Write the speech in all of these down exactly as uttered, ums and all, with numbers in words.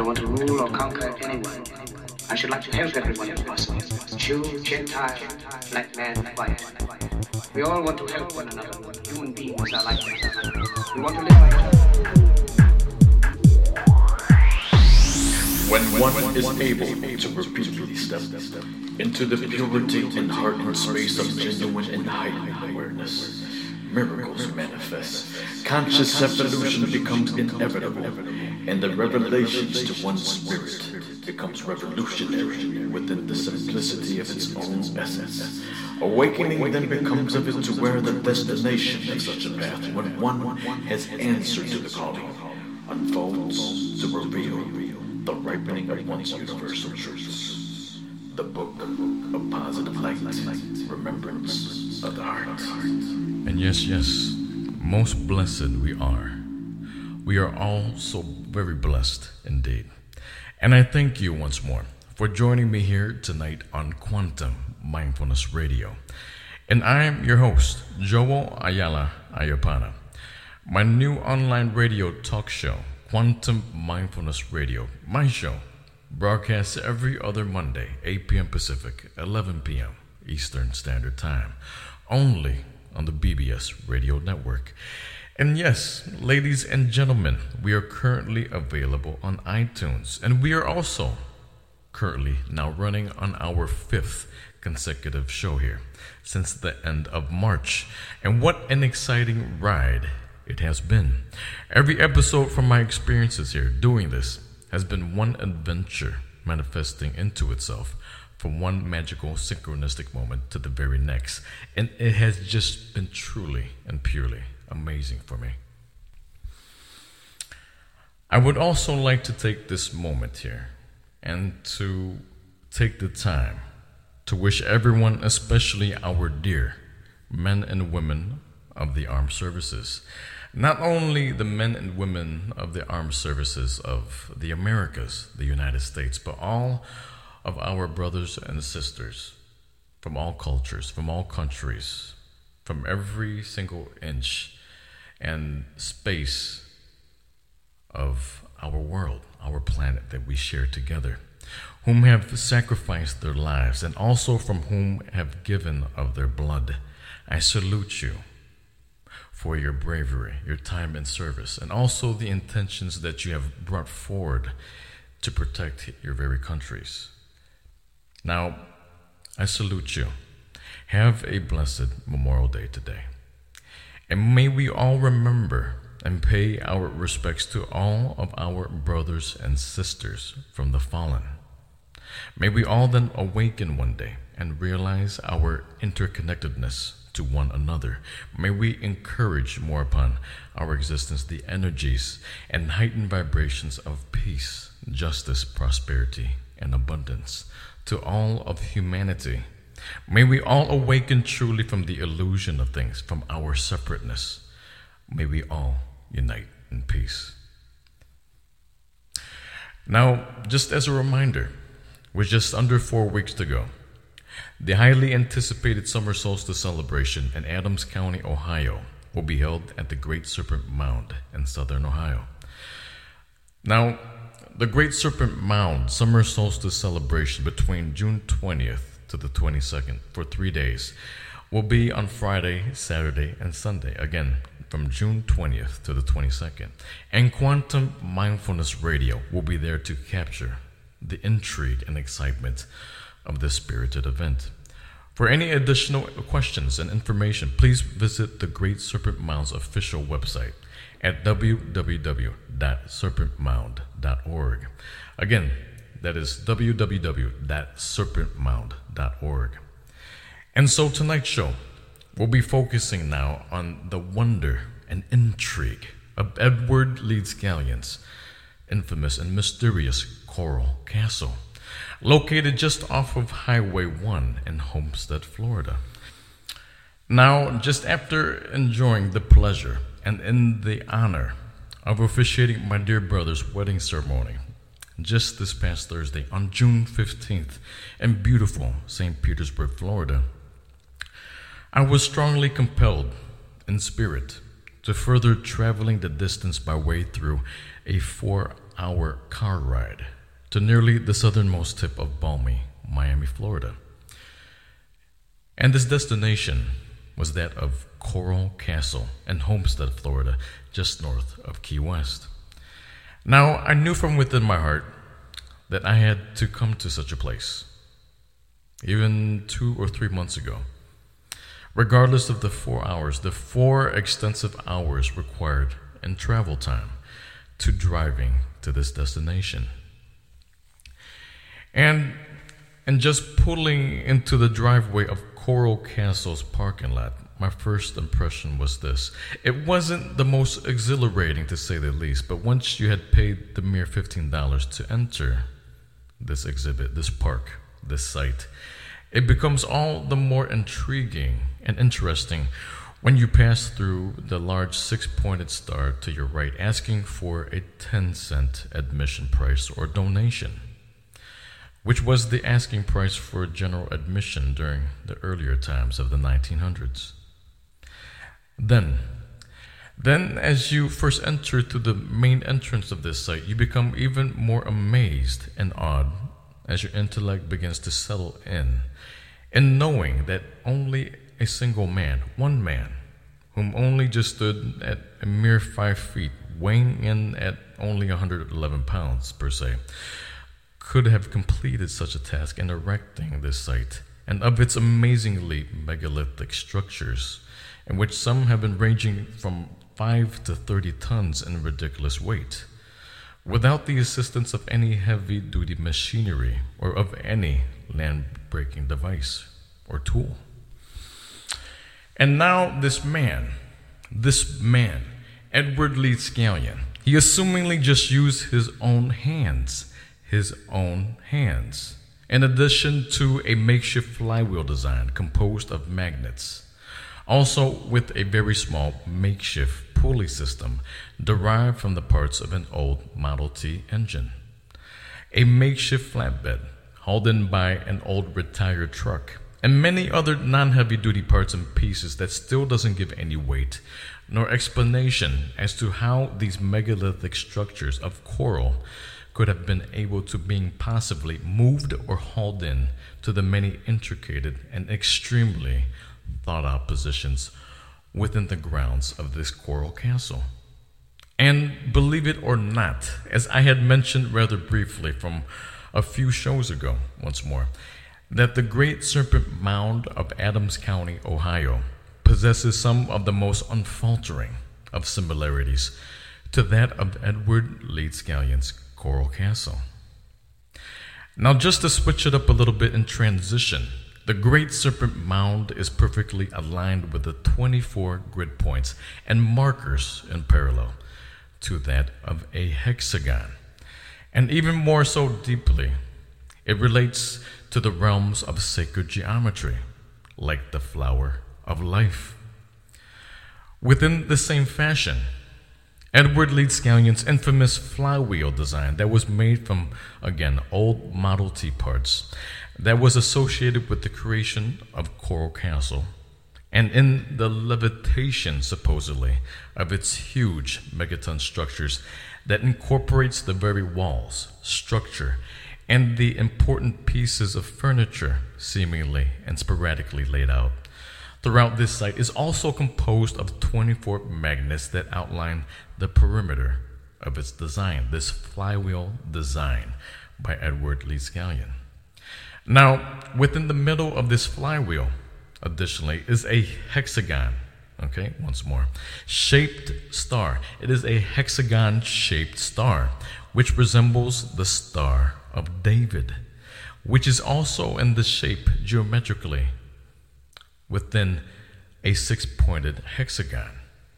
want to rule or conquer anyone. I should like to help everyone if possible. Jew, Gentile, black man, white. We all want to help one another. Human beings are like that. We want to live like that. When one is able to repeatedly step into the purity and heart and space of genuine and heightened awareness, miracles manifest. Conscious evolution becomes inevitable, and the revelations to one's spirit becomes revolutionary within the simplicity of its own essence. Awakening then becomes of it to where the destination of such a path, when one has answered to the calling, unfolds to reveal the ripening of one's universal truths. The book of positive light, remembrance of the heart. And yes, yes, most blessed we are. We are all so very blessed indeed. And I thank you once more for joining me here tonight on Quantum Mindfulness Radio. And I am your host, Joel Ayala Ayapana. My new online radio talk show, Quantum Mindfulness Radio, my show, broadcasts every other Monday, eight p.m. Pacific, eleven p.m. Eastern Standard Time, only on the B B S Radio Network. And yes, ladies and gentlemen, we are currently available on iTunes, and we are also currently now running on our fifth consecutive show here since the end of March. And what an exciting ride it has been. Every episode from my experiences here doing this has been one adventure manifesting into itself from one magical synchronistic moment to the very next. And it has just been truly and purely amazing for me. I would also like to take this moment here and to take the time to wish everyone, especially our dear men and women of the armed services, not only the men and women of the armed services of the Americas, the United States, but all of our brothers and sisters from all cultures, from all countries, from every single inch and space of our world, our planet that we share together, whom have sacrificed their lives and also from whom have given of their blood. I salute you for your bravery, your time and service, and also the intentions that you have brought forward to protect your very countries. Now, I salute you. Have a blessed Memorial Day today. And may we all remember and pay our respects to all of our brothers and sisters from the fallen. May we all then awaken one day and realize our interconnectedness to one another. May we encourage more upon our existence the energies and heightened vibrations of peace, justice, prosperity, and abundance to all of humanity. May we all awaken truly from the illusion of things, from our separateness. May we all unite in peace. Now, just as a reminder, with just under four weeks to go, the highly anticipated summer solstice celebration in Adams County, Ohio, will be held at the Great Serpent Mound in southern Ohio. Now, the Great Serpent Mound summer solstice celebration between June twentieth to the twenty-second for three days will be on Friday, Saturday, and Sunday. Again, from June twentieth to the twenty-second. And Quantum Mindfulness Radio will be there to capture the intrigue and excitement of this spirited event. For any additional questions and information, please visit the Great Serpent Mound's official website at w w w dot serpent mound dot org. Again, that is w w w dot serpent mound dot org. And so tonight's show, we'll be focusing now on the wonder and intrigue of Edward Leedscallion's infamous and mysterious Coral Castle, located just off of Highway one in Homestead, Florida. Now, just after enjoying the pleasure and in the honor of officiating my dear brother's wedding ceremony just this past Thursday on June fifteenth in beautiful Saint Petersburg, Florida, I was strongly compelled in spirit to further traveling the distance by way through a four hour car ride to nearly the southernmost tip of balmy Miami, Florida. And this destination was that of Coral Castle in Homestead, Florida, just north of Key West. Now, I knew from within my heart that I had to come to such a place, even two or three months ago, regardless of the four hours, the four extensive hours required in travel time to driving to this destination. And and just pulling into the driveway of Coral Castle's parking lot, my first impression was this. It wasn't the most exhilarating, to say the least, but once you had paid the mere fifteen dollars to enter this exhibit, this park, this site, it becomes all the more intriguing and interesting when you pass through the large six-pointed star to your right, asking for a ten cent admission price or donation, which was the asking price for general admission during the earlier times of the nineteen hundreds. Then, then as you first enter to the main entrance of this site, you become even more amazed and awed as your intellect begins to settle in, in knowing that only a single man, one man, whom only just stood at a mere five feet, weighing in at only one hundred eleven pounds per se, could have completed such a task in erecting this site and of its amazingly megalithic structures, in which some have been ranging from five to thirty tons in ridiculous weight, without the assistance of any heavy-duty machinery or of any land-breaking device or tool. And now this man, this man, Edward Lee Scallion, he assumingly just used his own hands, his own hands, in addition to a makeshift flywheel design composed of magnets, also with a very small makeshift pulley system derived from the parts of an old Model T engine, a makeshift flatbed hauled in by an old retired truck, and many other non-heavy-duty parts and pieces that still doesn't give any weight nor explanation as to how these megalithic structures of coral could have been able to being possibly moved or hauled in to the many intricate and extremely thought-out positions within the grounds of this Coral Castle. And believe it or not, as I had mentioned rather briefly from a few shows ago, once more, that the Great Serpent Mound of Adams County, Ohio, possesses some of the most unfaltering of similarities to that of Edward Lee Scallion's Coral Castle. Now, just to switch it up a little bit in transition, the Great Serpent Mound is perfectly aligned with the twenty-four grid points and markers in parallel to that of a hexagon. And even more so deeply, it relates to the realms of sacred geometry, like the flower of life. Within the same fashion, Edward Lee Scallion's infamous flywheel design that was made from, again, old Model T parts that was associated with the creation of Coral Castle and in the levitation, supposedly, of its huge megaton structures that incorporates the very walls, structure, and the important pieces of furniture seemingly and sporadically laid out throughout this site is also composed of twenty-four magnets that outline the perimeter of its design, this flywheel design by Edward Lee Scallion. Now, within the middle of this flywheel, additionally, is a hexagon, okay, once more, shaped star. It is a hexagon-shaped star, which resembles the Star of David, which is also in the shape geometrically within a six-pointed hexagon.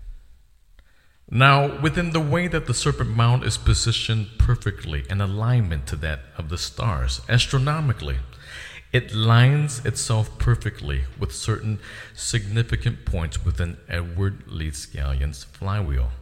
Now, within the way that the Serpent Mound is positioned perfectly in alignment to that of the stars, astronomically, it lines itself perfectly with certain significant points within Edward Lee Scallion's flywheel.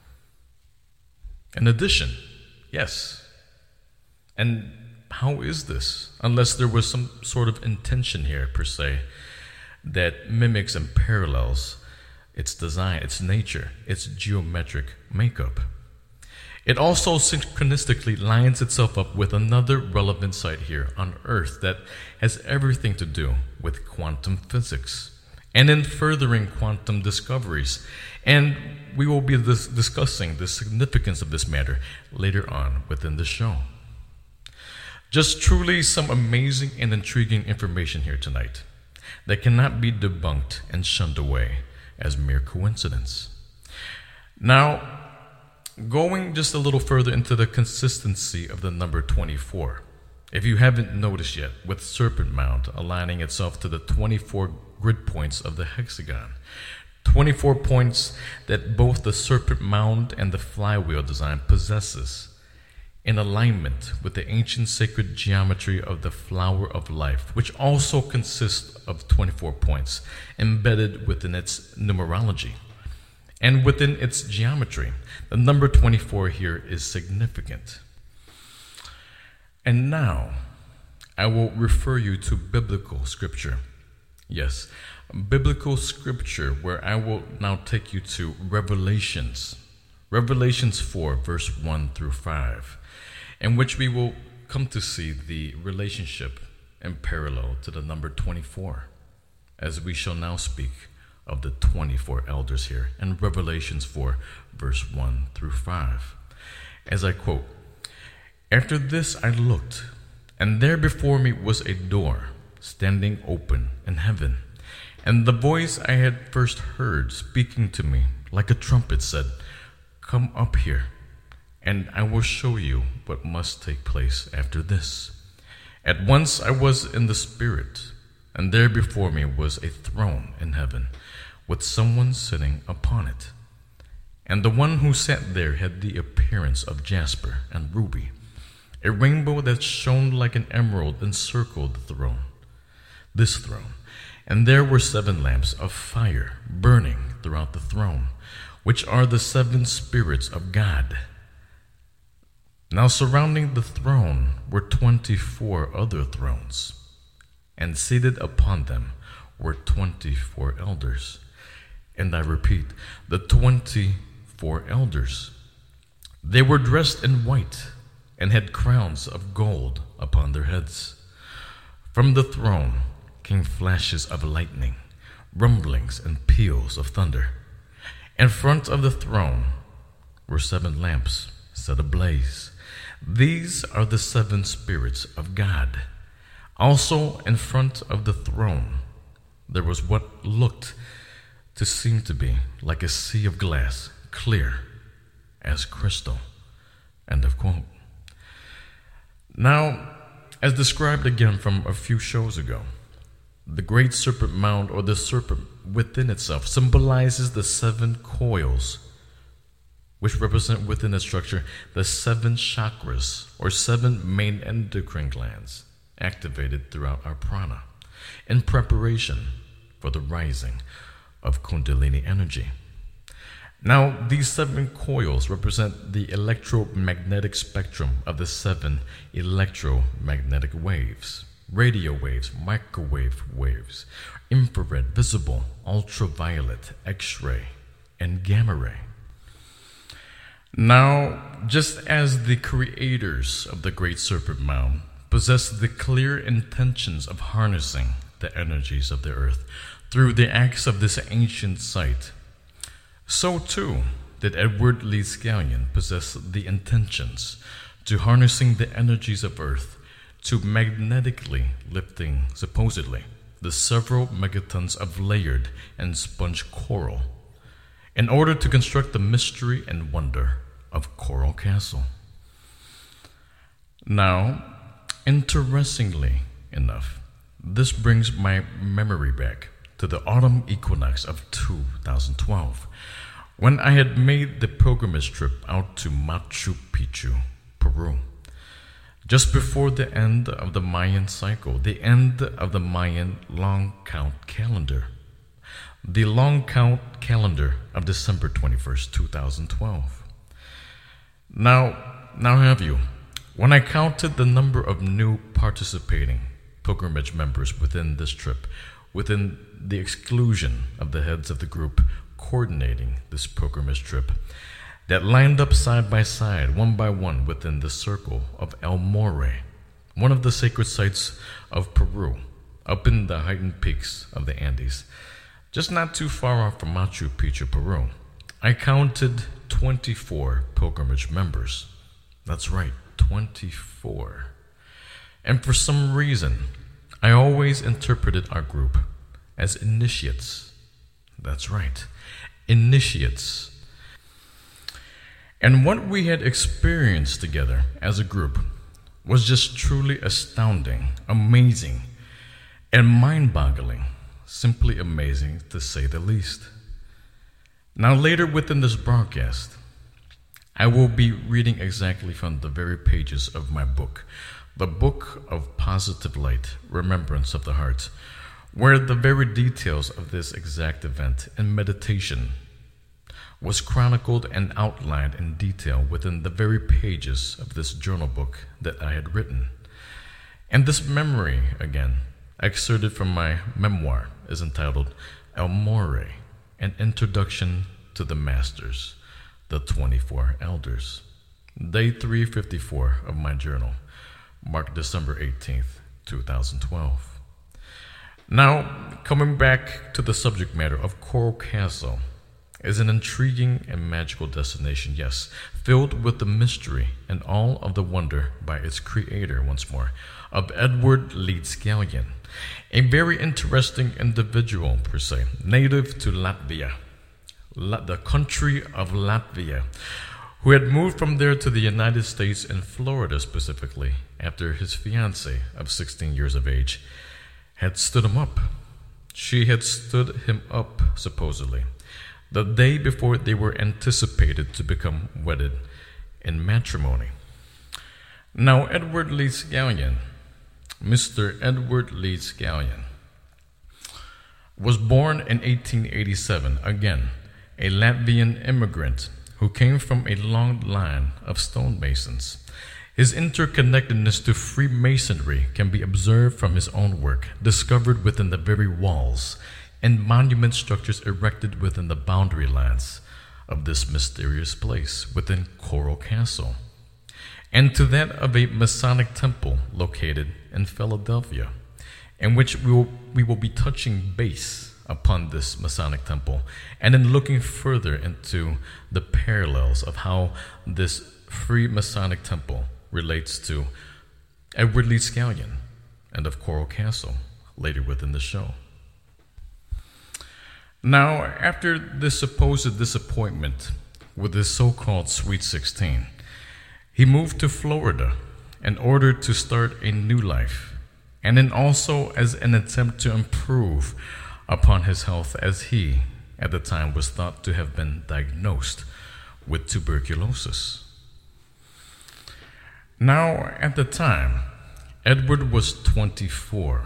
In addition, yes, and how is this? Unless there was some sort of intention here, per se, that mimics and parallels its design, its nature, its geometric makeup. It also synchronistically lines itself up with another relevant site here on Earth that has everything to do with quantum physics and in furthering quantum discoveries. And we will be dis- discussing the significance of this matter later on within the show. Just truly some amazing and intriguing information here tonight that cannot be debunked and shunned away as mere coincidence. Now, going just a little further into the consistency of the number twenty-four, if you haven't noticed yet, with Serpent Mound aligning itself to the twenty-four grid points of the hexagon, twenty-four points that both the Serpent Mound and the flywheel design possesses, in alignment with the ancient sacred geometry of the flower of life, which also consists of twenty-four points embedded within its numerology. And within its geometry, the number twenty-four here is significant. And now, I will refer you to biblical scripture. Yes, biblical scripture, where I will now take you to Revelations. Revelations four, verse one through five, in which we will come to see the relationship and parallel to the number twenty-four, as we shall now speak of the twenty-four elders here in Revelations four, verse one through five. As I quote, "After this I looked, and there before me was a door standing open in heaven. And the voice I had first heard speaking to me like a trumpet said, 'Come up here, and I will show you what must take place after this.' At once I was in the Spirit, and there before me was a throne in heaven, with someone sitting upon it. And the one who sat there had the appearance of jasper and ruby. A rainbow that shone like an emerald encircled the throne, this throne. And there were seven lamps of fire burning throughout the throne, which are the seven spirits of God. Now surrounding the throne were twenty-four other thrones, and seated upon them were twenty-four elders. And I repeat, the twenty-four elders. They were dressed in white and had crowns of gold upon their heads. From the throne came flashes of lightning, rumblings and peals of thunder. In front of the throne were seven lamps set ablaze. These are the seven spirits of God. Also in front of the throne there was what looked to seem to be like a sea of glass, clear as crystal." End of quote. Now, as described again from a few shows ago, the Great Serpent Mound, or the serpent within itself, symbolizes the seven coils, which represent within the structure the seven chakras, or seven main endocrine glands, activated throughout our prana, in preparation for the rising of Kundalini energy. Now, these seven coils represent the electromagnetic spectrum of the seven electromagnetic waves: radio waves, microwave waves, infrared, visible, ultraviolet, X-ray, and gamma ray. Now, just as the creators of the Great Serpent Mound possessed the clear intentions of harnessing the energies of the earth through the acts of this ancient site, so too did Edward Lee Scallion possess the intentions to harnessing the energies of earth to magnetically lifting, supposedly, the several megatons of layered and sponge coral in order to construct the mystery and wonder of Coral Castle. Now, interestingly enough, this brings my memory back to the autumn equinox of two thousand twelve, when I had made the pilgrimage trip out to Machu Picchu, Peru, just before the end of the Mayan cycle, the end of the Mayan long count calendar, the long count calendar of December twenty-first, two thousand twelve. Now, now have you, when I counted the number of new participating pilgrimage members within this trip, within the exclusion of the heads of the group coordinating this pilgrimage trip, that lined up side by side, one by one, within the circle of El Morro, one of the sacred sites of Peru, up in the heightened peaks of the Andes, just not too far off from Machu Picchu, Peru. I counted twenty-four pilgrimage members. That's right, twenty-four. And for some reason, I always interpreted our group as initiates. That's right, initiates. And what we had experienced together as a group was just truly astounding, amazing, and mind-boggling. Simply amazing, to say the least. Now, later within this broadcast, I will be reading exactly from the very pages of my book, the Book of Positive Light, Remembrance of the Heart, where the very details of this exact event and meditation was chronicled and outlined in detail within the very pages of this journal book that I had written. And this memory, again, excerpted from my memoir, is entitled El Morro, An Introduction to the Masters, the twenty-four Elders. Day three fifty-four of my journal, marked December eighteenth, twenty twelve. Now, coming back to the subject matter of Coral Castle, is an intriguing and magical destination, yes, filled with the mystery and all of the wonder by its creator, once more, of Edward Leeds Gallion, a very interesting individual, per se, native to Latvia, La- the country of Latvia, who had moved from there to the United States and Florida specifically after his fiancée of sixteen years of age had stood him up. She had stood him up, supposedly, the day before they were anticipated to become wedded in matrimony. Now, Edward Leeds Gallion, Mister Edward Leeds Gallion, was born in eighteen eighty-seven, again, a Latvian immigrant who came from a long line of stonemasons. His interconnectedness to Freemasonry can be observed from his own work, discovered within the very walls and monument structures erected within the boundary lines of this mysterious place within Coral Castle, and to that of a Masonic temple located in Philadelphia, in which we will, we will be touching base upon this Masonic temple, and then looking further into the parallels of how this Freemasonic temple relates to Edward Leeds Gallion and of Coral Castle later within the show. Now, after this supposed disappointment with his so-called Sweet sixteen, he moved to Florida in order to start a new life, and then also as an attempt to improve upon his health, as he, at the time, was thought to have been diagnosed with tuberculosis. Now, at the time, Edward was twenty-four.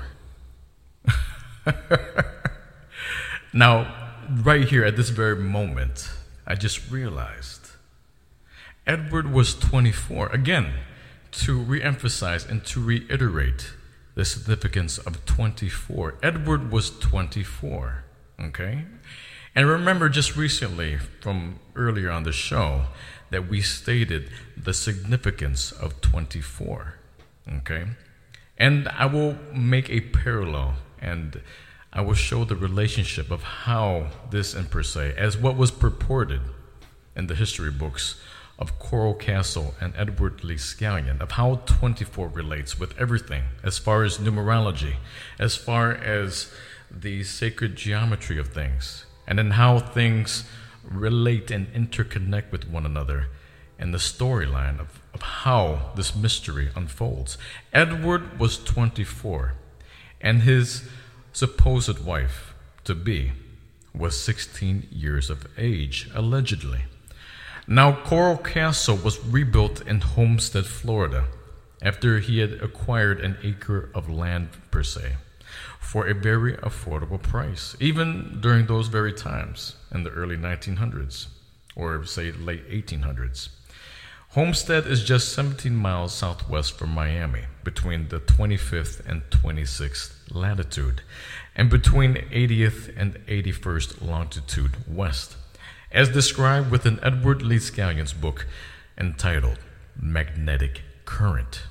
Now, right here at this very moment, I just realized Edward was twenty-four. Again, to re-emphasize and to reiterate the significance of twenty-four. Edward was twenty-four, okay? And remember just recently from earlier on the show that we stated the significance of twenty-four, okay? And I will make a parallel and I will show the relationship of how this, in per se, as what was purported in the history books of Coral Castle and Edward Leeds Gallion, of how twenty-four relates with everything, as far as numerology, as far as the sacred geometry of things, and then how things relate and interconnect with one another, and the storyline of, of how this mystery unfolds. Edward was twenty-four, and his supposed wife to be was sixteen years of age, allegedly. Now, Coral Castle was rebuilt in Homestead, Florida, after he had acquired an acre of land, per se, for a very affordable price, even during those very times in the early nineteen hundreds, or say late eighteen hundreds. Homestead is just seventeen miles southwest from Miami, between the twenty-fifth and twenty-sixth latitude, and between eightieth and eighty-first longitude west. as described within Edward Lee Scallion's book entitled Magnetic Current.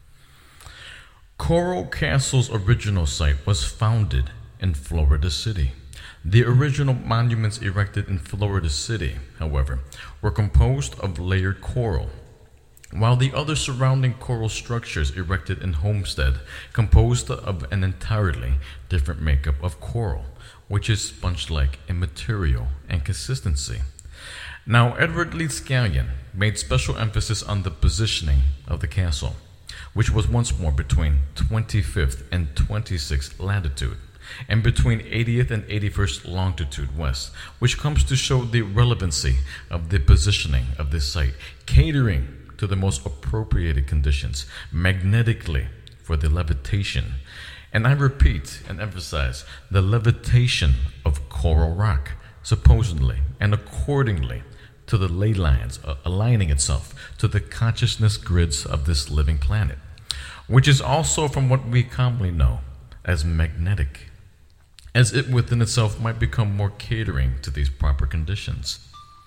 Coral Castle's original site was founded in Florida City. The original monuments erected in Florida City, however, were composed of layered coral, while the other surrounding coral structures erected in Homestead composed of an entirely different makeup of coral, which is sponge-like in material and consistency. Now, Edward Lee Scallion made special emphasis on the positioning of the castle, which was once more between twenty-fifth and twenty-sixth latitude, and between eightieth and eighty-first longitude west, which comes to show the relevancy of the positioning of this site, catering to the most appropriated conditions magnetically for the levitation, and I repeat and emphasize, the levitation of coral rock, supposedly and accordingly to the ley lines, uh, aligning itself to the consciousness grids of this living planet, which is also from what we commonly know as magnetic, as it within itself might become more catering to these proper conditions.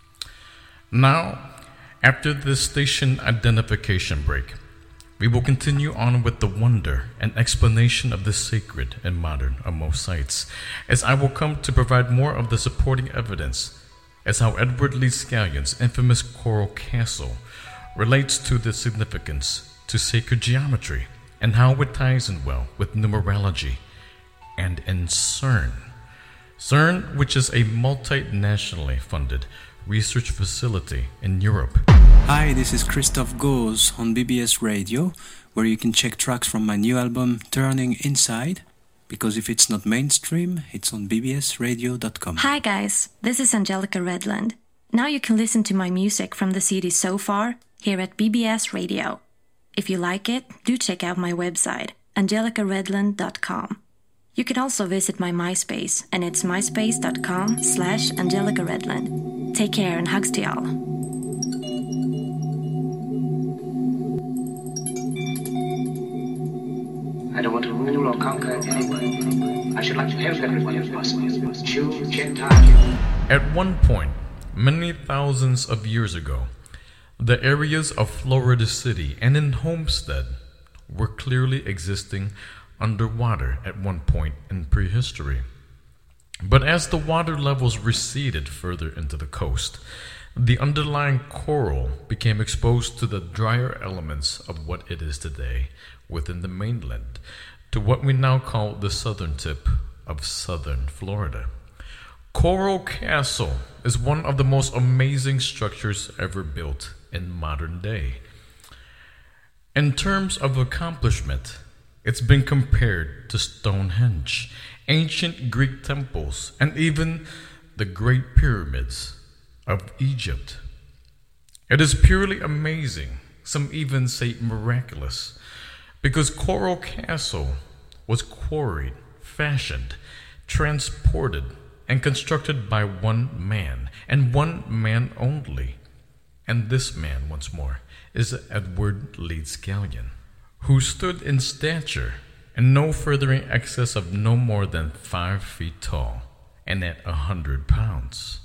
Now, after this station identification break, we will continue on with the wonder and explanation of the sacred and modern of most sites, as I will come to provide more of the supporting evidence as how Edward Lee Scallion's infamous Coral Castle relates to the significance to sacred geometry and how it ties in well with numerology and in CERN. CERN, which is a multinationally funded research facility in Europe. Hi, this is Christoph Goes on B B S Radio, where you can check tracks from my new album Turning Inside, because if it's not mainstream, it's on b b s radio dot com. Hi guys, this is Angelica Redland. Now you can listen to my music from the C D So Far here at B B S Radio. If you like it, do check out my website, angelica redland dot com. You can also visit my MySpace, and it's myspace.com slash Angelica Redland. Take care and hugs to y'all. I don't want to rule or conquer anyone. I should like to help everyone if possible. Jew, Gentile. At one point, many thousands of years ago, the areas of Florida City and in Homestead were clearly existing underwater at one point in prehistory. But as the water levels receded further into the coast, the underlying coral became exposed to the drier elements of what it is today within the mainland, to what we now call the southern tip of southern Florida. Coral Castle is one of the most amazing structures ever built in modern day. In terms of accomplishment, it's been compared to Stonehenge, ancient Greek temples, and even the Great Pyramids of Egypt. It is purely amazing, some even say miraculous, because Coral Castle was quarried, fashioned, transported, and constructed by one man, and one man only. And this man, once more, is Edward Lee Scallion, who stood in stature and no further in excess of no more than five feet tall and at a hundred pounds.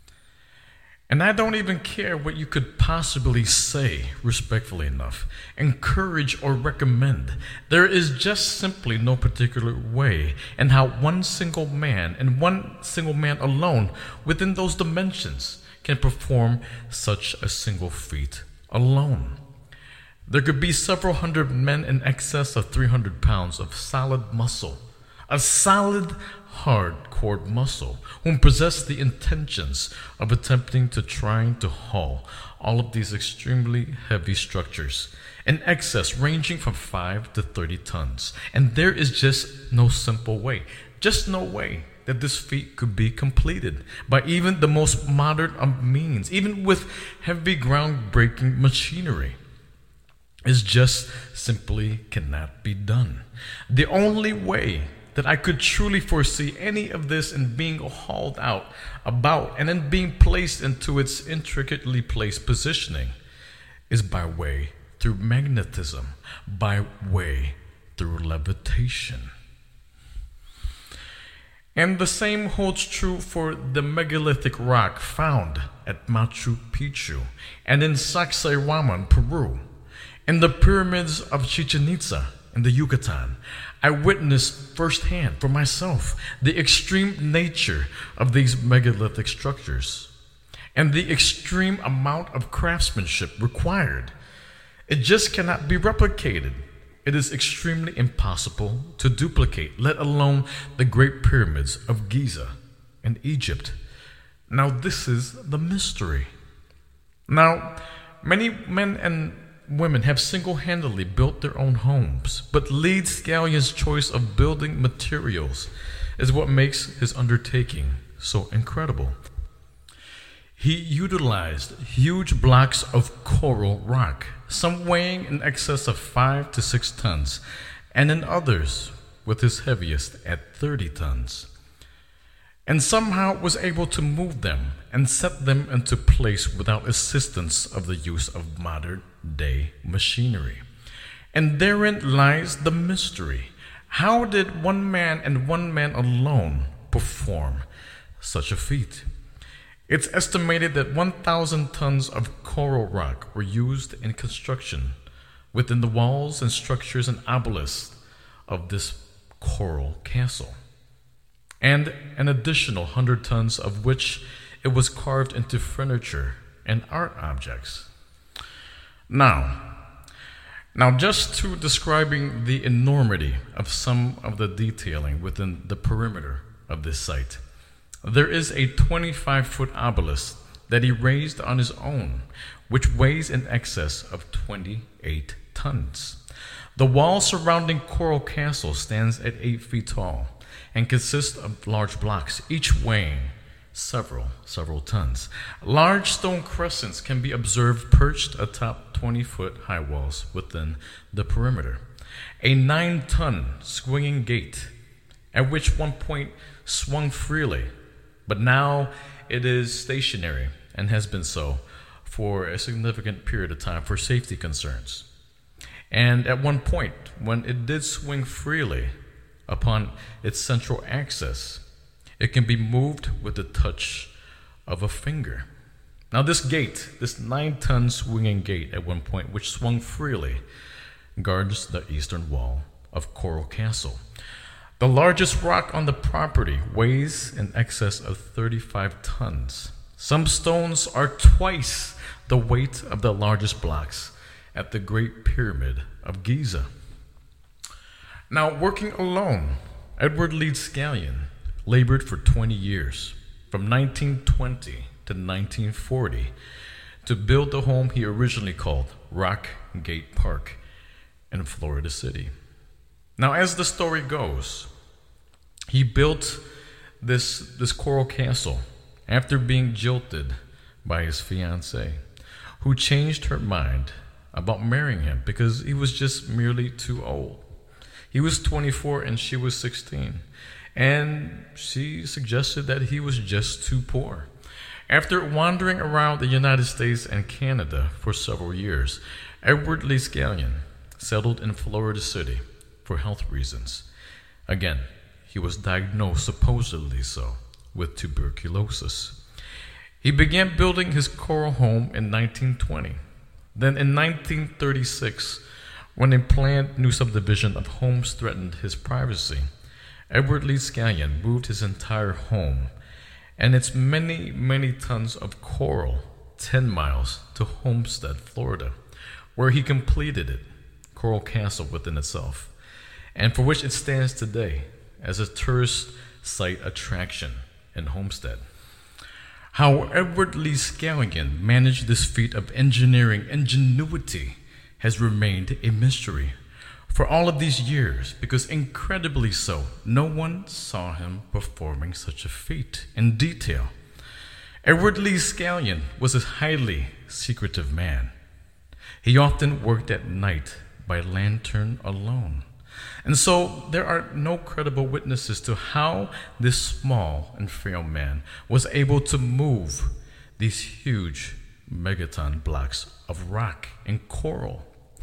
And I don't even care what you could possibly say, respectfully enough, encourage or recommend. There is just simply no particular way in how one single man and one single man alone within those dimensions can perform such a single feat alone. There could be several hundred men in excess of three hundred pounds of solid muscle, a solid, hard-core muscle, whom possess the intentions of attempting to trying to haul all of these extremely heavy structures, in excess ranging from five to thirty tons. And there is just no simple way, just no way that this feat could be completed by even the most modern of means, even with heavy groundbreaking machinery. Is just simply cannot be done. The only way that I could truly foresee any of this in being hauled out, about, and then being placed into its intricately placed positioning is by way through magnetism, by way through levitation. And the same holds true for the megalithic rock found at Machu Picchu and in Sacsayhuaman, Peru, and the pyramids of Chichen Itza in the Yucatan. I witnessed firsthand for myself the extreme nature of these megalithic structures and the extreme amount of craftsmanship required. It just cannot be replicated. It is extremely impossible to duplicate, let alone the Great Pyramids of Giza in Egypt. Now, this is the mystery. Now, many men and women have single-handedly built their own homes, but Leeds Scallion's choice of building materials is what makes his undertaking so incredible. He utilized huge blocks of coral rock, some weighing in excess of five to six tons, and in others with his heaviest at thirty tons, and somehow was able to move them and set them into place without assistance of the use of modern-day machinery. And therein lies the mystery. How did one man and one man alone perform such a feat? It's estimated that one thousand tons of coral rock were used in construction within the walls and structures and obelisks of this coral castle, and an additional one hundred tons of which it was carved into furniture and art objects. Now, now just to describing the enormity of some of the detailing within the perimeter of this site, there is a twenty-five foot obelisk that he raised on his own, which weighs in excess of twenty-eight tons. The wall surrounding Coral Castle stands at eight feet tall and consists of large blocks, each weighing several, several tons. Large stone crescents can be observed perched atop twenty foot high walls within the perimeter. A nine ton swinging gate, at which one point swung freely, but now it is stationary and has been so for a significant period of time for safety concerns. And at one point, when it did swing freely upon its central axis, it can be moved with the touch of a finger. Now this gate, this nine-ton swinging gate at one point, which swung freely, guards the eastern wall of Coral Castle. The largest rock on the property weighs in excess of thirty-five tons. Some stones are twice the weight of the largest blocks at the Great Pyramid of Giza. Now, working alone, Edward Leeds Scallion labored for twenty years, from nineteen twenty to nineteen forty, to build the home he originally called Rock Gate Park in Florida City. Now, as the story goes, he built this, this coral castle after being jilted by his fiancée, who changed her mind about marrying him because he was just merely too old. He was twenty-four and she was sixteen, and she suggested that he was just too poor. After wandering around the United States and Canada for several years, Edward Leeds Scallion settled in Florida City for health reasons. Again, he was diagnosed, supposedly so, with tuberculosis. He began building his coral home in nineteen twenty. Then in nineteen thirty-six, when a planned new subdivision of homes threatened his privacy, Edward Leeds Scallion moved his entire home and its many, many tons of coral ten miles to Homestead, Florida, where he completed it, Coral Castle within itself, and for which it stands today as a tourist site attraction in Homestead. How Edward Leeds Scallion managed this feat of engineering ingenuity has remained a mystery for all of these years, because incredibly so, no one saw him performing such a feat in detail. Edward Leeds Scallion was a highly secretive man. He often worked at night by lantern alone. And so there are no credible witnesses to how this small and frail man was able to move these huge megaton blocks of rock and coral.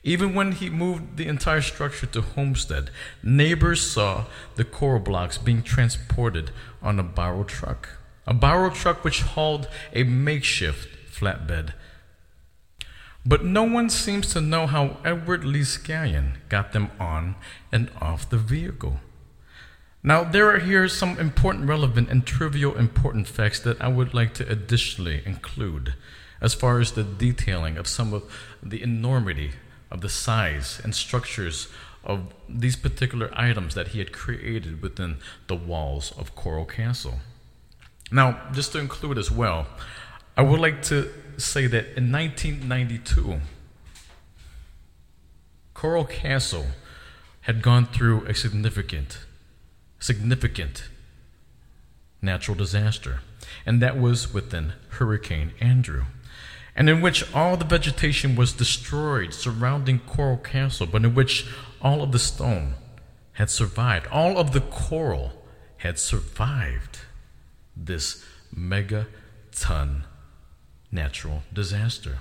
Even when he moved the entire structure to Homestead, neighbors saw the coral blocks being transported on a borrowed truck. A borrowed truck which hauled a makeshift flatbed. But no one seems to know how Edward Lee Scallion got them on and off the vehicle. Now, there are here some important, relevant, and trivial important facts that I would like to additionally include as far as the detailing of some of the enormity of the size and structures of these particular items that he had created within the walls of Coral Castle. Now, just to include as well, I would like to say that in nineteen ninety-two, Coral Castle had gone through a significant, significant natural disaster, and that was within Hurricane Andrew, and in which all the vegetation was destroyed surrounding Coral Castle, but in which all of the stone had survived, all of the coral had survived this megaton natural disaster.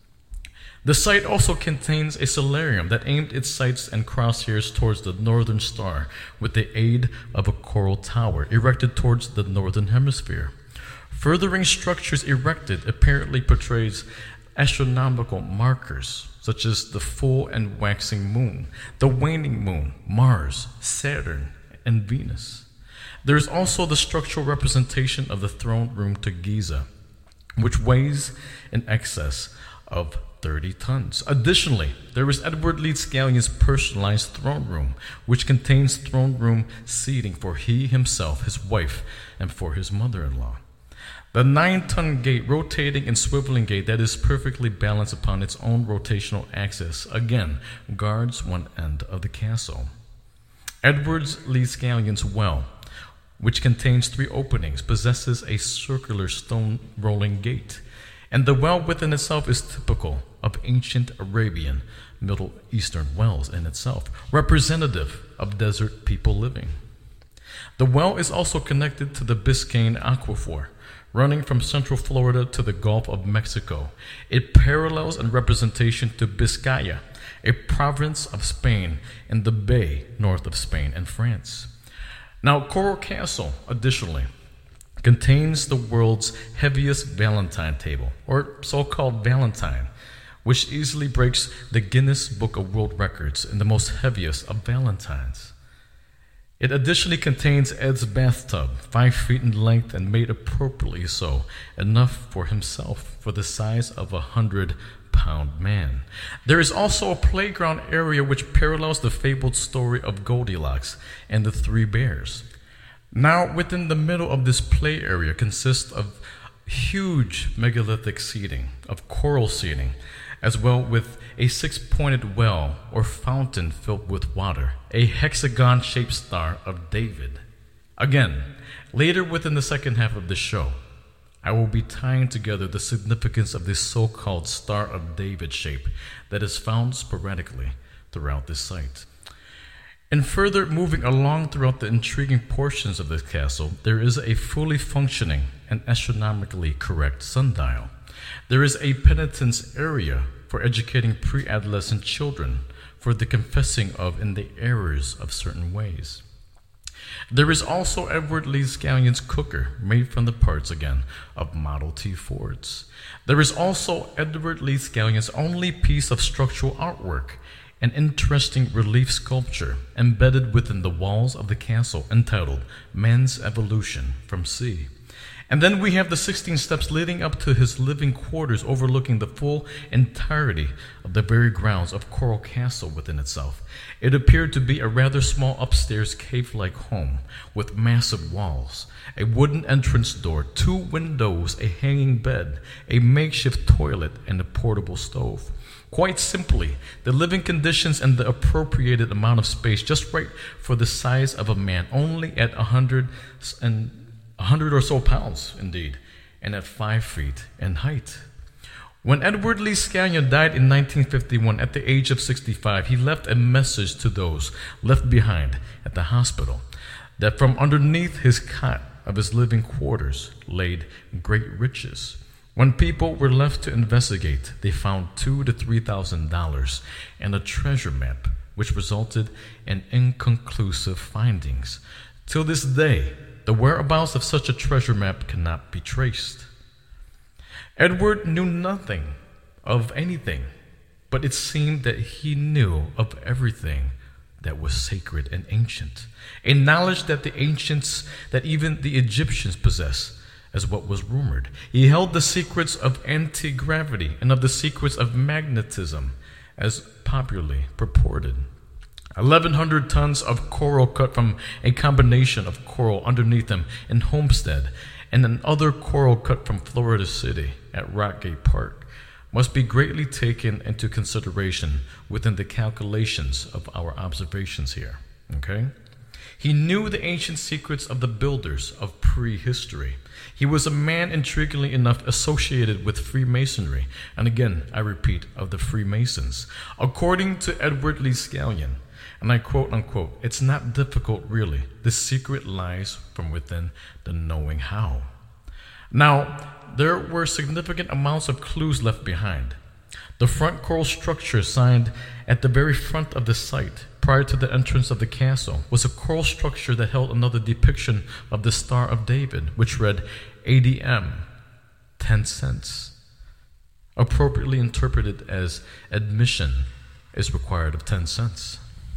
The site also contains a solarium that aimed its sights and crosshairs towards the northern star with the aid of a coral tower erected towards the northern hemisphere. Furthering structures erected apparently portrays astronomical markers such as the full and waxing moon, the waning moon, Mars, Saturn, and Venus. There is also the structural representation of the throne room to Giza, which weighs in excess of thirty tons. Additionally, there is Edward Lee Scallion's personalized throne room, which contains throne room seating for he himself, his wife, and for his mother-in-law. The nine-ton gate, rotating and swiveling gate that is perfectly balanced upon its own rotational axis, again, guards one end of the castle. Edward Lee Scallion's well, which contains three openings, possesses a circular stone rolling gate, and the well within itself is typical of ancient Arabian Middle Eastern wells in itself, representative of desert people living. The well is also connected to the Biscayne Aquifer, running from central Florida to the Gulf of Mexico. It parallels in representation to Biscaya, a province of Spain in the bay north of Spain and France. Now, Coral Castle, additionally, contains the world's heaviest Valentine table, or so-called Valentine, which easily breaks the Guinness Book of World Records in the most heaviest of Valentines. It additionally contains Ed's bathtub, five feet in length and made appropriately so, enough for himself for the size of a hundred-pound man. There is also a playground area which parallels the fabled story of Goldilocks and the Three Bears. Now, within the middle of this play area consists of huge megalithic seating, of coral seating, as well with a six-pointed well or fountain filled with water, a hexagon-shaped Star of David. Again, later within the second half of the show, I will be tying together the significance of this so-called Star of David shape that is found sporadically throughout this site. And further moving along throughout the intriguing portions of this castle, there is a fully functioning and astronomically correct sundial. There is a penitence area for educating pre-adolescent children for the confessing of in the errors of certain ways. There is also Edward Lee Scallion's cooker, made from the parts, again, of Model T Fords. There is also Edward Lee Scallion's only piece of structural artwork, an interesting relief sculpture embedded within the walls of the castle entitled Man's Evolution from Sea. And then we have the sixteen steps leading up to his living quarters overlooking the full entirety of the very grounds of Coral Castle within itself. It appeared to be a rather small upstairs cave-like home with massive walls, a wooden entrance door, two windows, a hanging bed, a makeshift toilet, and a portable stove. Quite simply, the living conditions and the appropriated amount of space just right for the size of a man, only at a hundred and a hundred or so pounds, indeed, and at five feet in height. When Edward Lee Scallion died in nineteen fifty-one at the age of sixty-five, he left a message to those left behind at the hospital that from underneath his cot of his living quarters laid great riches. When people were left to investigate, they found two to three thousand dollars and a treasure map, which resulted in inconclusive findings. Till this day, the whereabouts of such a treasure map cannot be traced. Edward knew nothing of anything, but it seemed that he knew of everything that was sacred and ancient, a knowledge that the ancients, that even the Egyptians possessed, as what was rumored. He held the secrets of anti-gravity and of the secrets of magnetism, as popularly purported. eleven hundred tons of coral cut from a combination of coral underneath him in Homestead, and another coral cut from Florida City at Rockgate Park, must be greatly taken into consideration within the calculations of our observations here. Okay? He knew the ancient secrets of the builders of prehistory. He was a man intriguingly enough associated with Freemasonry, and again, I repeat, of the Freemasons. According to Edward Lee Scallion, and I quote unquote, "It's not difficult really. The secret lies from within the knowing how." Now, there were significant amounts of clues left behind. The front coral structure signed at the very front of the site prior to the entrance of the castle was a coral structure that held another depiction of the Star of David, which read A D M, ten cents, appropriately interpreted as admission is required of ten cents.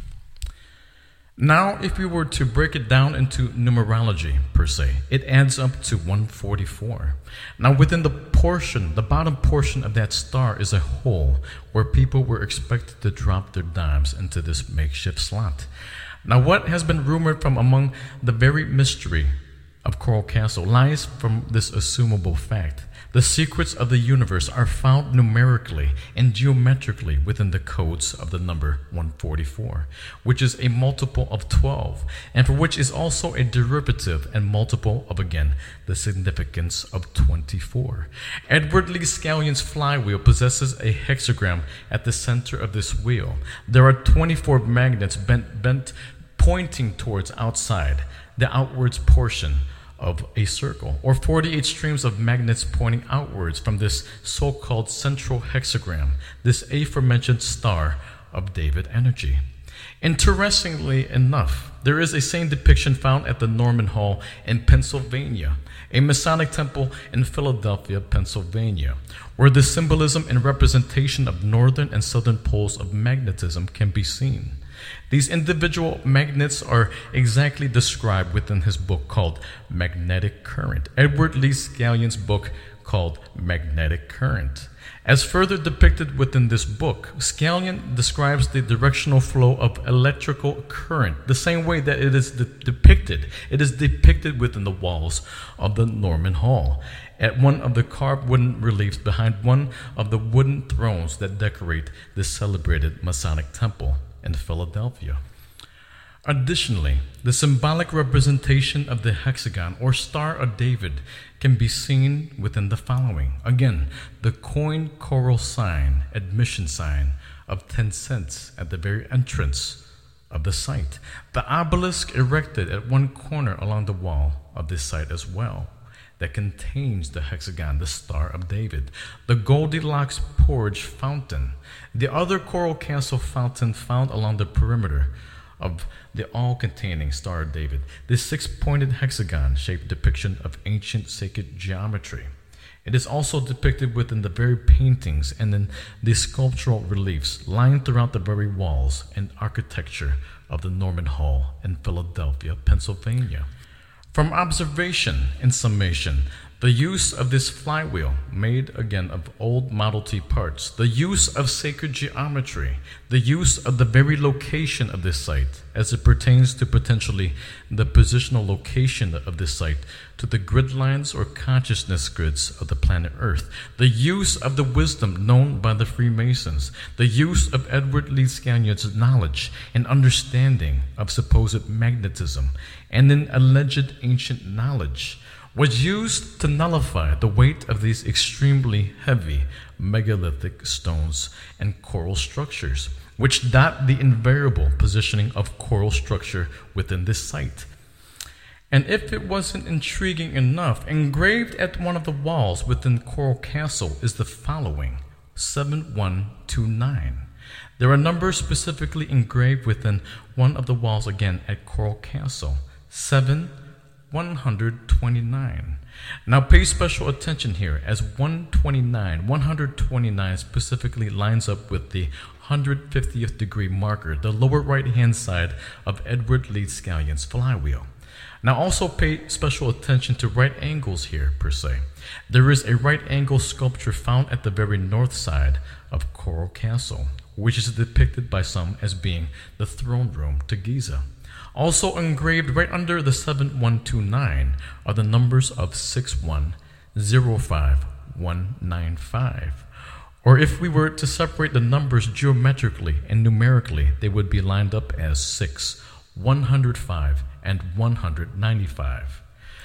Now, if we were to break it down into numerology, per se, it adds up to one forty-four. Now, within the portion, the bottom portion of that star is a hole where people were expected to drop their dimes into this makeshift slot. Now, what has been rumored from among the very mystery of Coral Castle lies from this assumable fact. The secrets of the universe are found numerically and geometrically within the codes of the number one forty-four, which is a multiple of twelve, and for which is also a derivative and multiple of, again, the significance of twenty-four. Edward Lee Scallion's flywheel possesses a hexagram at the center of this wheel. There are twenty-four magnets bent, bent pointing towards outside, the outwards portion of a circle, or forty-eight streams of magnets pointing outwards from this so-called central hexagram, this aforementioned Star of David energy. Interestingly enough, there is a same depiction found at the Norman Hall in Pennsylvania, a Masonic temple in Philadelphia, Pennsylvania, where the symbolism and representation of northern and southern poles of magnetism can be seen. These individual magnets are exactly described within his book called Magnetic Current, Edward Lee Scallion's book called Magnetic Current. As further depicted within this book, Scallion describes the directional flow of electrical current the same way that it is de- depicted. It is depicted within the walls of the Norman Hall, at one of the carved wooden reliefs behind one of the wooden thrones that decorate this celebrated Masonic temple in Philadelphia. Additionally, the symbolic representation of the hexagon or Star of David can be seen within the following. Again, the coin coral sign, admission sign of ten cents at the very entrance of the site. The obelisk erected at one corner along the wall of this site as well, that contains the hexagon, the Star of David, the Goldilocks porridge fountain, the other Coral Castle fountain found along the perimeter of the all-containing Star of David, this six-pointed hexagon-shaped depiction of ancient sacred geometry. It is also depicted within the very paintings and in the sculptural reliefs lying throughout the very walls and architecture of the Norman Hall in Philadelphia, Pennsylvania. From observation and summation, the use of this flywheel, made again of old Model T parts, the use of sacred geometry, the use of the very location of this site as it pertains to potentially the positional location of this site to the grid lines or consciousness grids of the planet Earth, the use of the wisdom known by the Freemasons, the use of Edward Lee Scallion's knowledge and understanding of supposed magnetism, and an alleged ancient knowledge was used to nullify the weight of these extremely heavy megalithic stones and coral structures, which dot the invariable positioning of coral structure within this site. And if it wasn't intriguing enough, engraved at one of the walls within Coral Castle is the following: seven one two nine. There are numbers specifically engraved within one of the walls again at Coral Castle: seven one twenty-nine. Now pay special attention here, as one twenty-nine, one twenty-nine specifically lines up with the one hundred fiftieth degree marker, the lower right hand side of Edward Lee Scallion's flywheel. Now also pay special attention to right angles here per se. There is a right angle sculpture found at the very north side of Coral Castle, which is depicted by some as being the throne room to Giza. Also engraved right under the seven one two nine are the numbers of six one zero five one nine five. Or if we were to separate the numbers geometrically and numerically, they would be lined up as six, one hundred five, and one hundred ninety-five.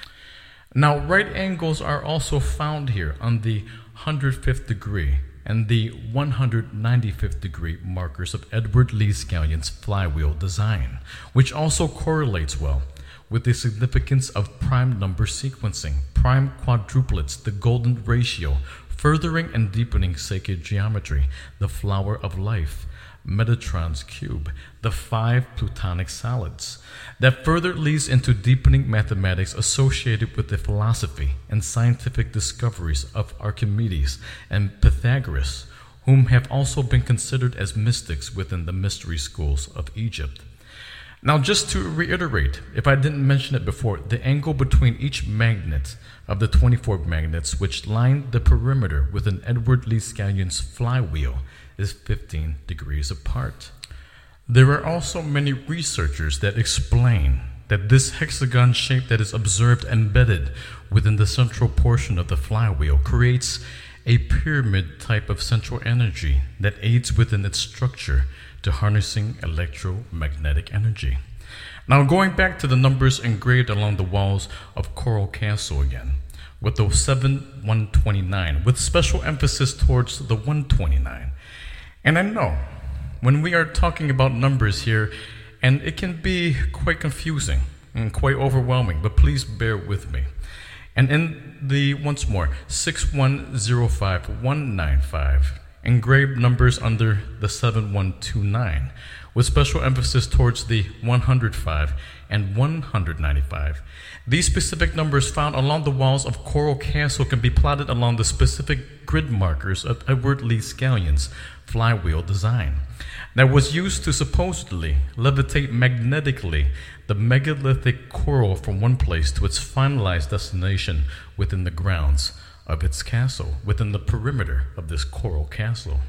Now, right angles are also found here on the one hundred fifth degree and the one hundred ninety-fifth degree markers of Edward Lee Scallion's flywheel design, which also correlates well with the significance of prime number sequencing, prime quadruplets, the golden ratio, furthering and deepening sacred geometry, the flower of life, Metatron's cube, the five Plutonic solids. That further leads into deepening mathematics associated with the philosophy and scientific discoveries of Archimedes and Pythagoras, whom have also been considered as mystics within the mystery schools of Egypt. Now, just to reiterate, if I didn't mention it before, the angle between each magnet of the twenty-four magnets which line the perimeter within Edward Lee Scallion's flywheel is fifteen degrees apart. There are also many researchers that explain that this hexagon shape that is observed embedded within the central portion of the flywheel creates a pyramid type of central energy that aids within its structure to harnessing electromagnetic energy. Now, going back to the numbers engraved along the walls of Coral Castle again, with the seven one twenty-nine, with special emphasis towards the one twenty-nine. And I know, when we are talking about numbers here, and it can be quite confusing and quite overwhelming, but please bear with me. And in the, once more, six one zero five one nine five, engraved numbers under the seven one two nine, with special emphasis towards the one hundred five and one hundred ninety-five. These specific numbers found along the walls of Coral Castle can be plotted along the specific grid markers of Edward Lee Scallion's flywheel design that was used to supposedly levitate magnetically the megalithic coral from one place to its finalized destination within the grounds of its castle, within the perimeter of this Coral Castle.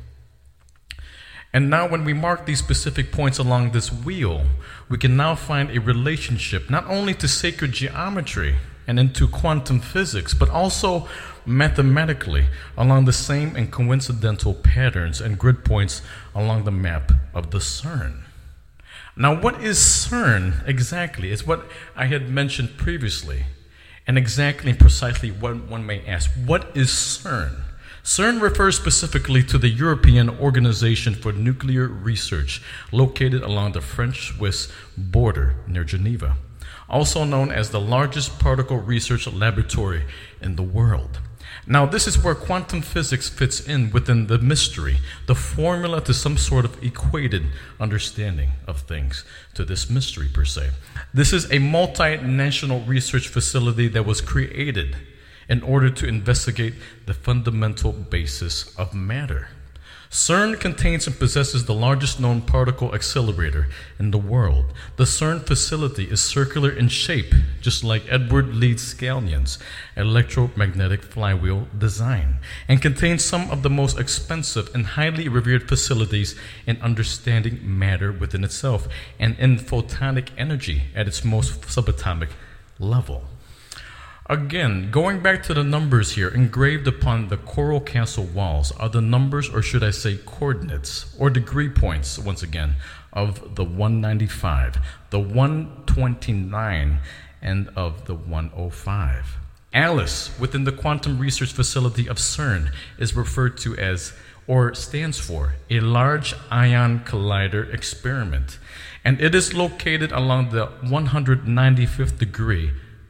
And now when we mark these specific points along this wheel, we can now find a relationship not only to sacred geometry and into quantum physics, but also mathematically along the same and coincidental patterns and grid points along the map of the CERN. Now, what is CERN exactly? Is what I had mentioned previously, and exactly and precisely what one may ask. What is CERN? CERN refers specifically to the European Organization for Nuclear Research, located along the French-Swiss border near Geneva, also known as the largest particle research laboratory in the world. Now, this is where quantum physics fits in within the mystery, the formula to some sort of equated understanding of things, to this mystery per se. This is a multinational research facility that was created in order to investigate the fundamental basis of matter. CERN contains and possesses the largest known particle accelerator in the world. The CERN facility is circular in shape, just like Edward Lee Scallion's electromagnetic flywheel design, and contains some of the most expensive and highly revered facilities in understanding matter within itself and in photonic energy at its most subatomic level. Again, going back to the numbers here, engraved upon the Coral Castle walls are the numbers, or should I say coordinates, or degree points, once again, of the one ninety-five, the one twenty-nine, and of the one oh five. ALICE, within the quantum research facility of CERN, is referred to as, or stands for, a Large Ion Collider Experiment, and it is located along the one hundred ninety-fifth degree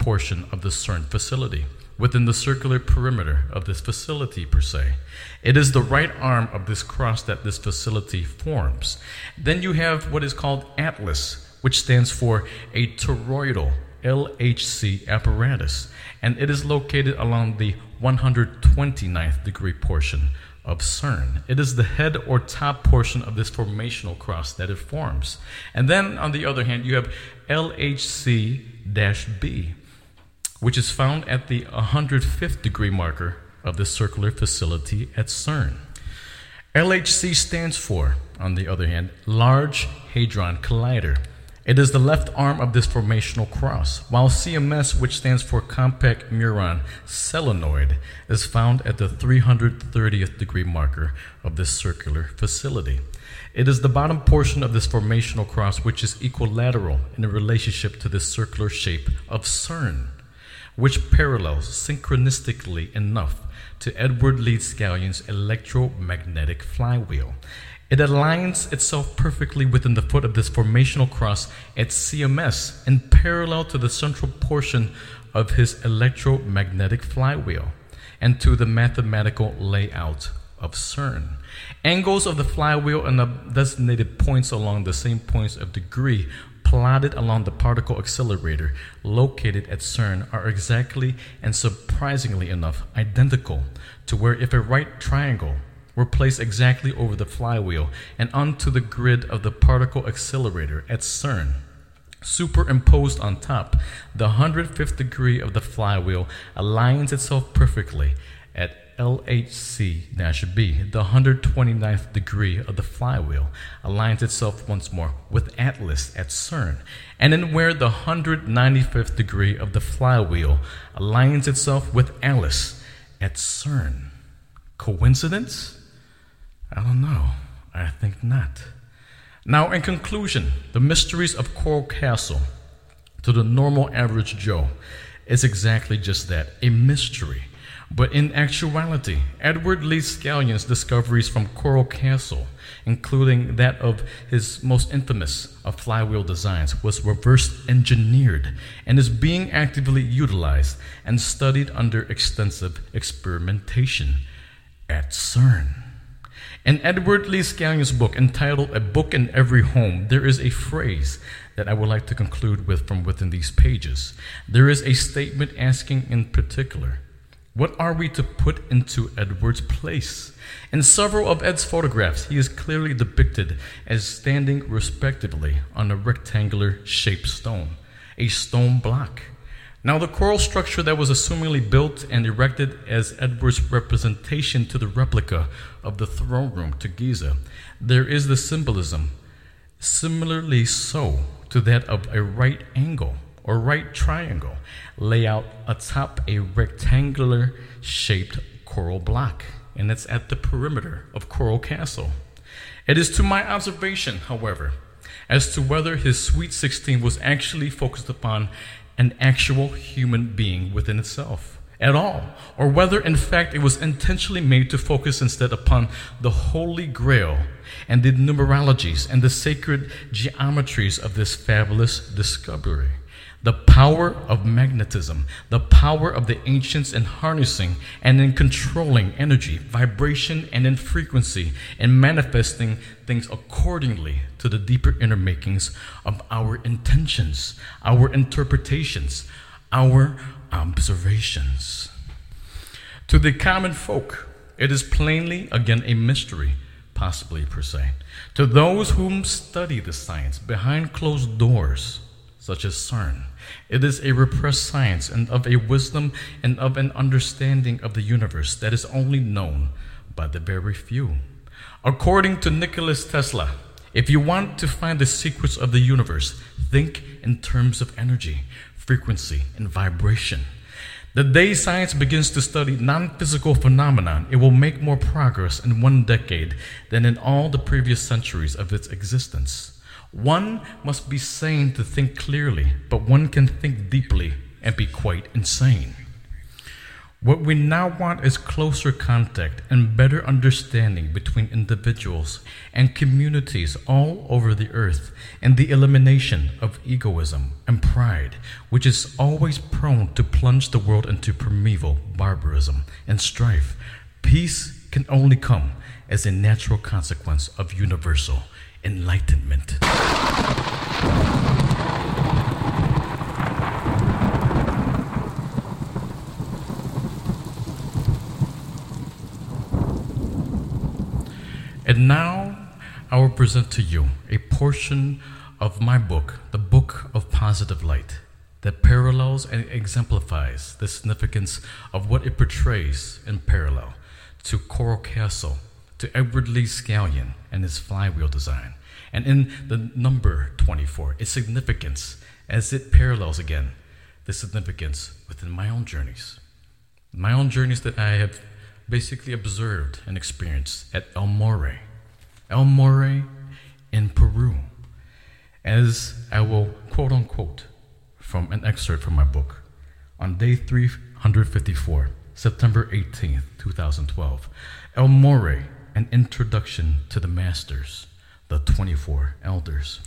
portion of the CERN facility, within the circular perimeter of this facility per se. It is the right arm of this cross that this facility forms. Then you have what is called ATLAS, which stands for a toroidal L H C apparatus, and it is located along the one hundred twenty-ninth degree portion of CERN. It is the head or top portion of this formational cross that it forms. And then on the other hand, you have L H C B, which is found at the one hundred fifth degree marker of the circular facility at CERN. L H C stands for, on the other hand, Large Hadron Collider. It is the left arm of this formational cross, while C M S, which stands for Compact Muon Solenoid, is found at the three hundred thirtieth degree marker of this circular facility. It is the bottom portion of this formational cross which is equilateral in relationship to the circular shape of CERN, which parallels synchronistically enough to Edward Leeds Scalion's electromagnetic flywheel. It aligns itself perfectly within the foot of this formational cross at C M S and parallel to the central portion of his electromagnetic flywheel and to the mathematical layout of CERN. Angles of the flywheel and the designated points along the same points of degree plotted along the particle accelerator located at CERN are exactly and surprisingly enough identical to where if a right triangle were placed exactly over the flywheel and onto the grid of the particle accelerator at CERN, superimposed on top, the one hundred fifth degree of the flywheel aligns itself perfectly at L H C B. The one hundred twenty-ninth degree of the flywheel aligns itself once more with ATLAS at CERN, and then where the one hundred ninety-fifth degree of the flywheel aligns itself with ALICE at CERN. Coincidence? I don't know. I think not. Now, in conclusion, the mysteries of Coral Castle to the normal average Joe is exactly just that, a mystery. But in actuality, Edward Leeds Scalion's discoveries from Coral Castle, including that of his most infamous of flywheel designs, was reverse engineered and is being actively utilized and studied under extensive experimentation at CERN. In Edward Leeds Scalion's book entitled A Book in Every Home, there is a phrase that I would like to conclude with from within these pages. There is a statement asking in particular, what are we to put into Edward's place? In several of Ed's photographs, he is clearly depicted as standing respectively on a rectangular shaped stone, a stone block. Now, the coral structure that was assumingly built and erected as Edward's representation to the replica of the throne room to Giza, there is the symbolism similarly so to that of a right angle or right triangle layout atop a rectangular shaped coral block, and it's at the perimeter of Coral Castle. It is to my observation, however, as to whether his Sweet sixteen was actually focused upon an actual human being within itself at all, or whether in fact it was intentionally made to focus instead upon the Holy Grail and the numerologies and the sacred geometries of this fabulous discovery. The power of magnetism, the power of the ancients in harnessing and in controlling energy, vibration, and in frequency, and manifesting things accordingly to the deeper inner makings of our intentions, our interpretations, our observations. To the common folk, it is plainly, again, a mystery, possibly per se. To those whom study the science behind closed doors, such as CERN, it is a repressed science and of a wisdom and of an understanding of the universe that is only known by the very few. According to Nicholas Tesla, if you want to find the secrets of the universe, think in terms of energy, frequency, and vibration. The day science begins to study non-physical phenomenon, it will make more progress in one decade than in all the previous centuries of its existence. One must be sane to think clearly, but one can think deeply and be quite insane. What we now want is closer contact and better understanding between individuals and communities all over the earth, and the elimination of egoism and pride, which is always prone to plunge the world into primeval barbarism and strife. Peace can only come as a natural consequence of universal enlightenment. And now I will present to you a portion of my book, The Book of Positive Light, that parallels and exemplifies the significance of what it portrays in parallel to Coral Castle, to Edward Lee Scallion and his flywheel design, and in the number twenty-four, its significance as it parallels again the significance within my own journeys. My own journeys that I have basically observed and experienced at El Morro, El Morro in Peru, as I will quote unquote from an excerpt from my book. On day three hundred fifty-four, September eighteenth, twenty twelve, El Morro, an introduction to the masters, the twenty-four elders.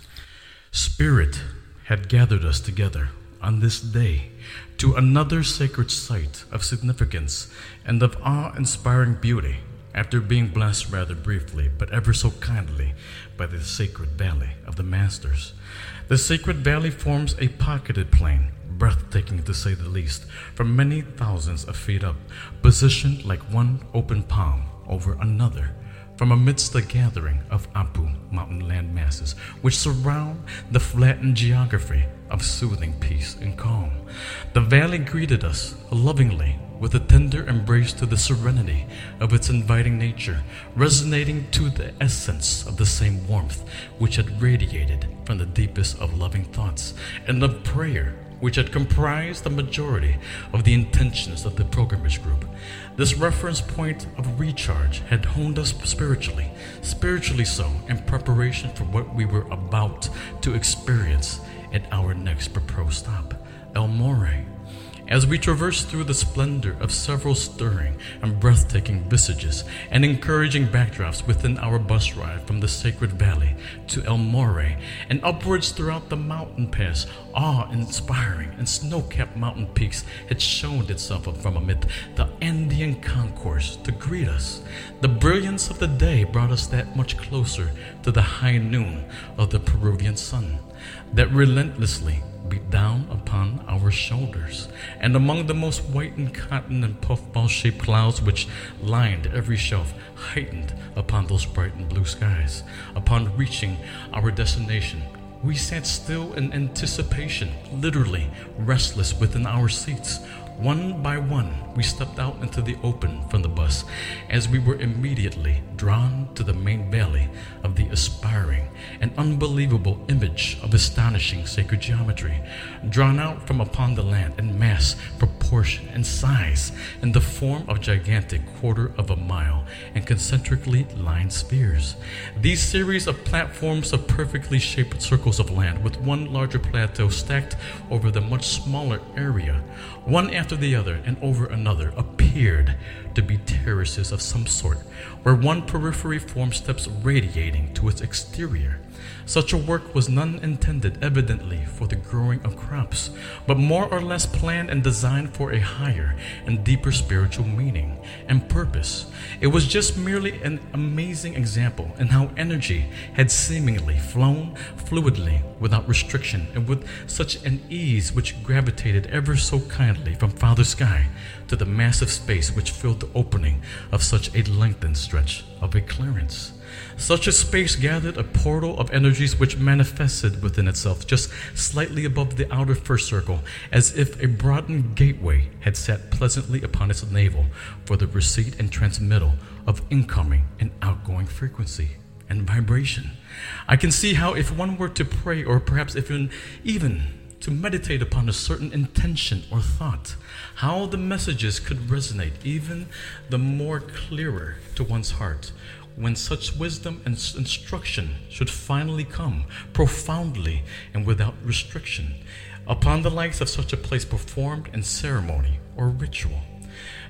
Spirit had gathered us together on this day to another sacred site of significance and of awe-inspiring beauty, after being blessed rather briefly, but ever so kindly, by the sacred valley of the Masters. The sacred valley forms a pocketed plain, breathtaking to say the least, from many thousands of feet up, positioned like one open palm over another, from amidst the gathering of Apu mountain land masses, which surround the flattened geography of soothing peace and calm. The valley greeted us lovingly with a tender embrace to the serenity of its inviting nature, resonating to the essence of the same warmth which had radiated from the deepest of loving thoughts and of prayer which had comprised the majority of the intentions of the pilgrimage group. This reference point of recharge had honed us spiritually, spiritually so, in preparation for what we were about to experience at our next proposed stop, El Morro. As we traversed through the splendor of several stirring and breathtaking visages and encouraging backdrops within our bus ride from the sacred valley to El Morro and upwards throughout the mountain pass, awe-inspiring and snow-capped mountain peaks had shown itself from amid the Andean concourse to greet us. The brilliance of the day brought us that much closer to the high noon of the Peruvian sun that relentlessly beat down upon our shoulders, and among the most whitened cotton and puffball-shaped clouds which lined every shelf, heightened upon those bright and blue skies. Upon reaching our destination, we sat still in anticipation, literally restless within our seats. One by one, we stepped out into the open from the bus as we were immediately drawn to the main valley of the aspiring and unbelievable image of astonishing sacred geometry, drawn out from upon the land in mass, proportion, and size in the form of gigantic quarter of a mile and concentrically lined spheres. These series of platforms of perfectly shaped circles of land with one larger plateau stacked over the much smaller area, one after the other and over another, appeared to be terraces of some sort, where one periphery formed steps radiating to its exterior. Such a work was none intended evidently for the growing of crops, but more or less planned and designed for a higher and deeper spiritual meaning and purpose. It was just merely an amazing example in how energy had seemingly flown fluidly without restriction and with such an ease which gravitated ever so kindly from Father Sky to the massive space which filled the opening of such a lengthened stretch of a clearance. Such a space gathered a portal of energies which manifested within itself just slightly above the outer first circle, as if a broadened gateway had sat pleasantly upon its navel for the receipt and transmittal of incoming and outgoing frequency and vibration. I can see how if one were to pray, or perhaps even, even to meditate upon a certain intention or thought, how the messages could resonate even the more clearer to one's heart when such wisdom and instruction should finally come profoundly and without restriction upon the likes of such a place performed in ceremony or ritual.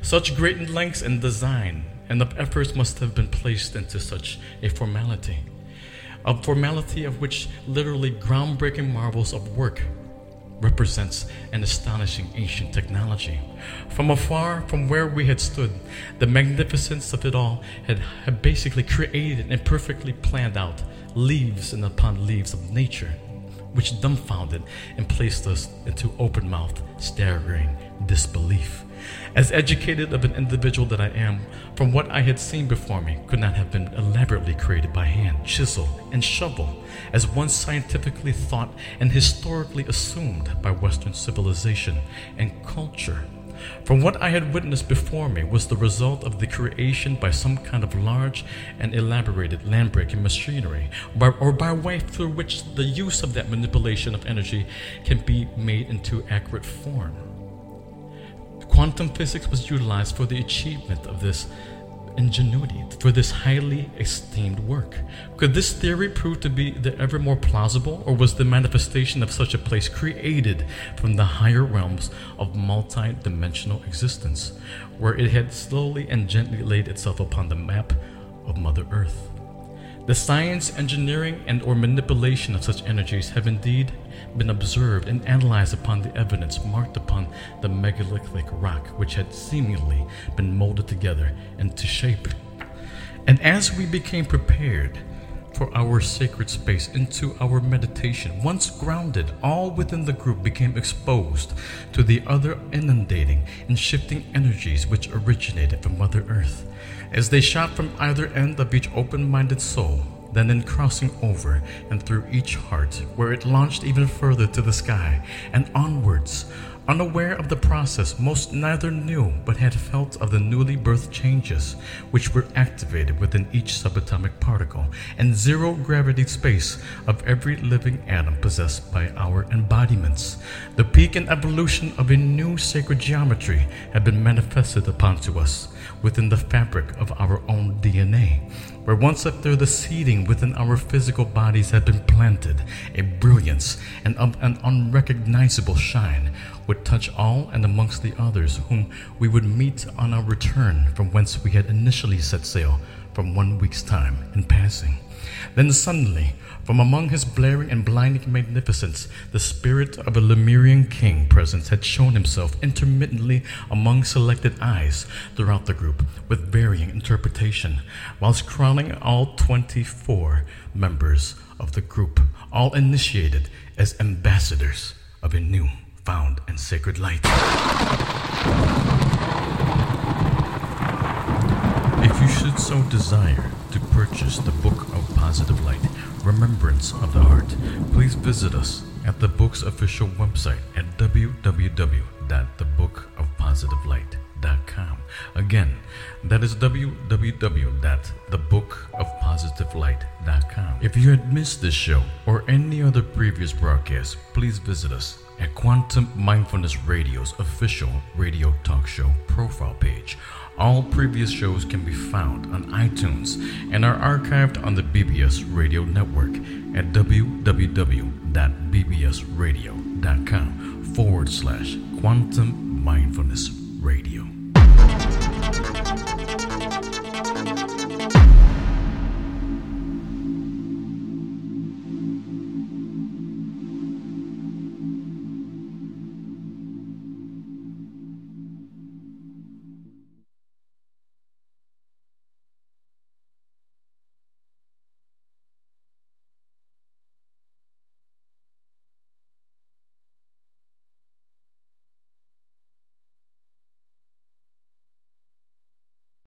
Such great lengths in design and of efforts must have been placed into such a formality, a formality of which literally groundbreaking marvels of work represents an astonishing ancient technology. From afar, from where we had stood, the magnificence of it all had, had basically created and perfectly planned out leaves and upon leaves of nature, which dumbfounded and placed us into open-mouthed, staggering disbelief. As educated of an individual that I am, from what I had seen before me could not have been elaborately created by hand, chisel, and shovel, as once scientifically thought and historically assumed by Western civilization and culture. From what I had witnessed before me was the result of the creation by some kind of large and elaborated land-breaking machinery, by, or by way through which the use of that manipulation of energy can be made into accurate form. Quantum physics was utilized for the achievement of this ingenuity, for this highly esteemed work. Could this theory prove to be the ever more plausible, or was the manifestation of such a place created from the higher realms of multi-dimensional existence, where it had slowly and gently laid itself upon the map of Mother Earth? The science, engineering, and or manipulation of such energies have indeed been observed and analyzed upon the evidence marked upon the megalithic rock, which had seemingly been molded together into shape. And as we became prepared for our sacred space into our meditation, once grounded, all within the group became exposed to the other inundating and shifting energies which originated from Mother Earth, as they shot from either end of each open-minded soul, then in crossing over and through each heart, where it launched even further to the sky and onwards. Unaware of the process, most neither knew but had felt of the newly birthed changes which were activated within each subatomic particle and zero-gravity space of every living atom possessed by our embodiments. The peak and evolution of a new sacred geometry had been manifested upon to us within the fabric of our own D N A, where once after the seeding within our physical bodies had been planted, a brilliance and of an unrecognizable shine would touch all and amongst the others whom we would meet on our return from whence we had initially set sail from one week's time in passing. Then suddenly, from among his blaring and blinding magnificence, the spirit of a Lemurian king presence had shown himself intermittently among selected eyes throughout the group with varying interpretation, whilst crowning all twenty-four members of the group, all initiated as ambassadors of a new found and sacred light. If you should so desire to purchase the Book of Positive Light, Remembrance of the Heart, please visit us at the book's official website at w w w dot the book of positive light dot com. Again, that is w w w dot the book of positive light dot com. If you had missed this show or any other previous broadcast, please visit us at Quantum Mindfulness Radio's official radio talk show profile page. All previous shows can be found on iTunes and are archived on the B B S Radio Network at w w w dot b b s radio dot com forward slash Quantum Mindfulness Radio.